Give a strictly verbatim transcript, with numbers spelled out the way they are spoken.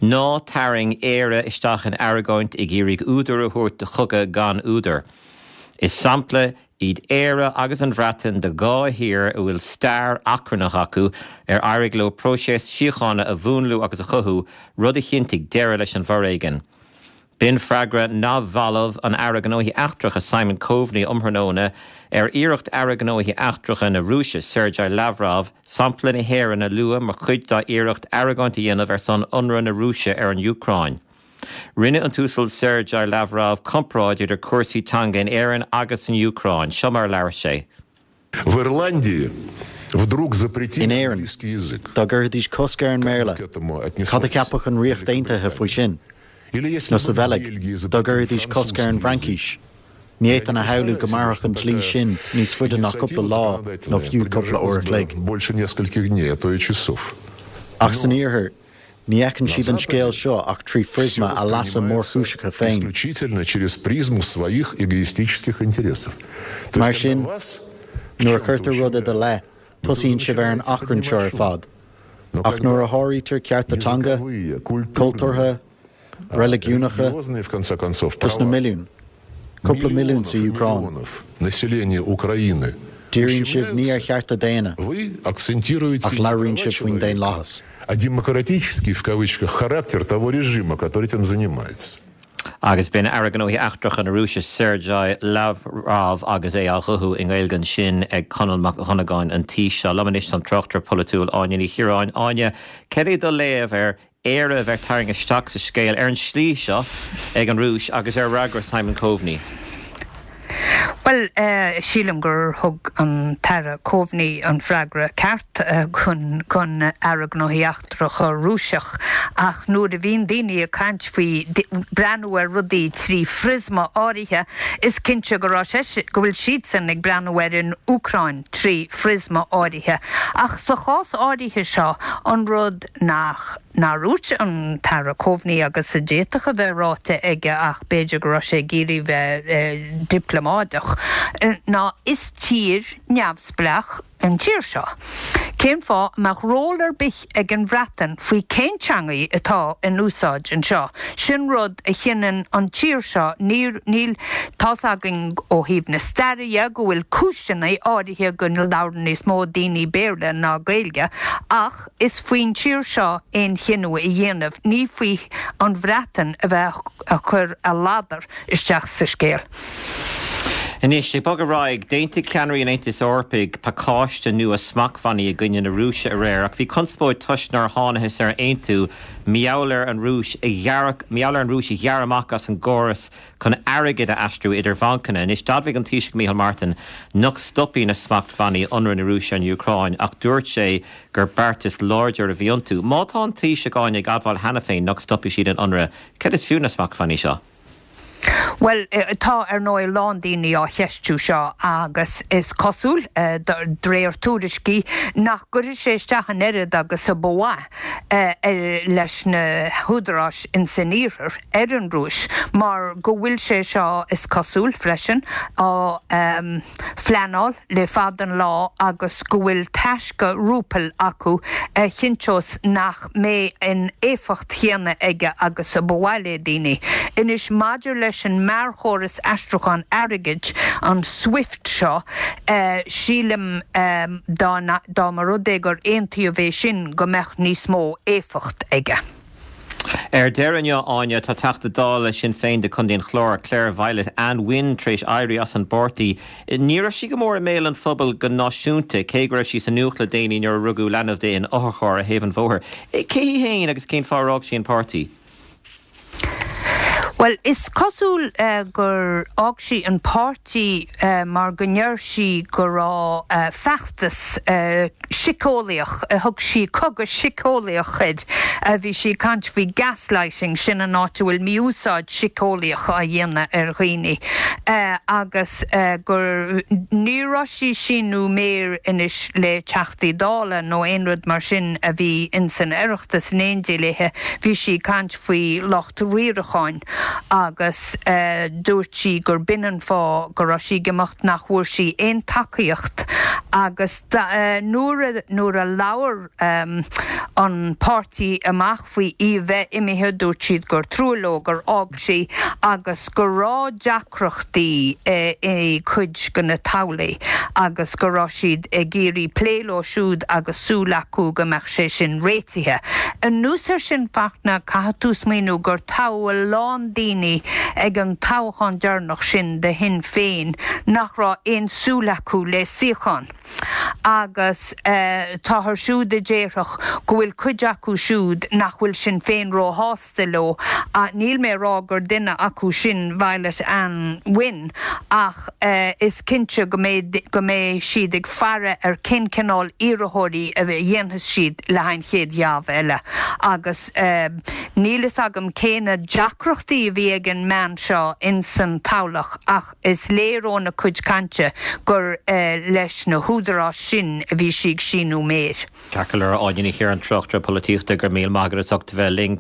Ná taring éire isteach an Aragoint ag irig údar a thuirt de chugga gan údar. Is sampla iad éire agus an bhreatain de gá hir a bhfuil stair acranach acu ar airig le próséis síochána a bhúnlú agus a chuthú rud a chintig deire leis an bhar Bin fragra ná bhalamh an araganóthaí achtracha Simon Coveney umhranóna ar iirecht araganóthaí achtracha na Rúise Sergei Lavrov sampla na héire na lua mar chuid dá iirecht aragánta dhéanamh ar san unra na Rúise ar an Ucrain. Rinne an túsal Sergei Lavrov compráid idir cuasaí tanga in Éireann agus in Ucrain. Siomar leir sé. В Ирландии вдруг запретили In Éireann, английский язык. Tá gurdaís coscar an méle, cad a ceapach an riocht daintethe faoi sin. No sa bheleg, tá gurdaís coscar an Frankis. Níiad an a haulú go marach an tlí sin níos fuide nach cúpla lá nó fiú cúpla óra léig. Больше нескольких дней, а то и часов. Ach san íorthar, ní ecann siad an scéal seo ach trí frisma a lasa mór chúiseacha féin. Исключительно через призму своих эгоистических интересов. То Mar есть, когда sin, вас nuair a chuirtar rud a le, tosíonn sibh ar an achrann seo ar fad. Ach nuair a háirítar ceartatanga, cultúrtha, religiúnacha, религиозные, в конце концов, tus na права milliún, cúpla milliún sa миллионов и Ucrain. миллионов населения Украины Díríonn sibh ní ar chearta déine, вы акцентируете ach не labhríonn права sibh faoin déin человека, láthas. а демократический, в кавычках, характер того режима, который этим занимается. Agus bin araganóthaí achtracha na Rúise Sergei Lavrov agus é a chuthú in Gaelgan sin ag Conal Mac Honagáin an tí seo lamanis an trochttar politúil áine ní chiaráin áine ceirí do léamh ar éire a bheith taring isteach sa scéal ar an slí seo ag an Rúis agus ar ragra Simon Coveney. Well, uh, sílam gur thug an Tara Coveney an fragra ceart uh, chun chun aragnóthaí achtracha Rúiseach ach nuair a bhíon daoine a caint faoi breanú ar rudaí trí frisma áirithe is cinse go rá sé go bhfuil siad san ag breanú ar in Ucrain trí frisma áirithe ach sa chás áirithe seo an rud nach na rút an Tara Coveney agus sa déatacha bheith ráte ige ach beidir go rá sé géirí bheith diplomáideach ná is tír neamhsblach an tír seo. Cén fá meach rólar bich ag an bhreatain faoi cén teangaí atá in úsáid an seo. Sin rud a chinan an tír seo níl tásagan ó híomh na staire go bhfuil cúisteanna áirithe go na labhrainn is mó daoine béarla ná Gaeilge ach is faoin tír seo éon chinú i dhéanamh ní faoi an bhreatain a bheith a chur a ládar isteach sa scéal. Inis, ag bag a raig, déinte ceannaí an Aontas Eorpaig pacáiste nua smacfannaí a gcuine na Rúise a réir, ach bhí conspóid tuisnar tháinas ar aontú meabhlar an Rúis meabhlar an Rúis i ghearamach as an góras chun airgid a astrú idir bhancanna. Inis dadmhaigh an Taoiseach Micheál Martin nach stoppí na smacfannaí unra na Rúise an Ucrain ach dúirt sé gur beartas láidir a bhíontú. Má tá an Taoiseach gáin ag admhail hena féin nach stoppí siad an unra. Cad is fiú na smacfannaí seo? Well, tá ar nó lán daoine á cheistú seo agus is cosúil dréir túriscí nach gur sé steachan éad agus sa bóá leis na húdarás in saníir ar an Rúis, mar go bhfuil sé seo is cosúil freisin á fleanáil le fad an lá agus go bhfuil teisce rúpal acu chinseos nach mé in éfacht chéanna aige agus sa bóáile daoine. Inis maidir leis an marchóras astrachan airgid an Swift seo uh, sílim um, dá mar rudé gur aontaí a bheith sin go meach níos mó éfacht aige. Er deireanne áine tá teachta dála sin féin de chun daon chlór Claire Violet Ann Wynne tréis éirí as an bortaí. Ní raibh si go mór a méil an phobal go náisiúnta, cé go raibh sí san nuachla daoine ar rugú lenamh dé an óthchóir a héhan bhóthir. Cé héin agus cén fárág sí an pártaí? Well, is cosúil uh, gur ág sí an pártaí uh, mar gneir sí go rá uh, feachtas uh, sicólaíoch, a thug sí coga sicólaíoch chud a bhí sí cant bhí gaslighting sin an áit bhfuil miúsáid sicólaíoch a dhéanana ar dhaoine. Uh, agus uh, gur nírá sí sinú mér inis le teachtaí dála nó aonrad mar sin a bhí in san iireachtas in éondéilethe bhí sí cant faoi locht riaracháin. agus uh, dúirt sí gur binnen fá gur ra sí gemacht nach bhuair sí ein takeíocht agus uh, nuair a lawer um, an party amach faoi í bheith imithe dúirt siad gur trúló gur ág sí agus gur rá deacrochtaí uh, i chuid go na tawlaí agus gur rá siad ag géirí pléló siúd agus súlacú go meach sé sin réitithe. An núsar sin fachna cahatús míú gur táil lán daoine ag an táchan dearnach sin de hin féin nach rá ein súlacú le siochan. Agus uh, táthar siúd a déirech go bhfuil cuid acu siúd nach bhfuil sin féin ró hástaló a níl mé rá gur duine acu sin Violet Ann Wynne ach uh, is cinse go mé go mé siad ag fara ar cin cinál iarrthóirí a bheith dhéantas siad le hain chéad jaamh eile agus uh, nílas agam céine deacrochtaí a bhí ag an meán seo in san tawlach ach is lérónna cuid cante gur uh, leis na húdarrá sin a bhí siag sinú mér. Cacalar áideanna chéar an trochtra políochta gur míl mágras ocht bheith ling